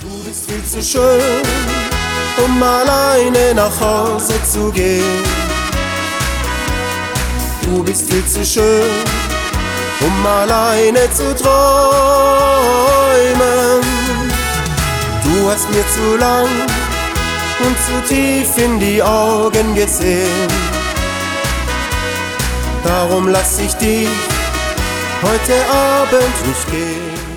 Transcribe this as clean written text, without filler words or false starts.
Du bist viel zu schön, um alleine nach Hause zu gehen. Du bist viel zu schön, um alleine zu träumen. Du hast mir zu lang und zu tief in die Augen gesehen. Darum lass ich dich heute Abend nicht gehen.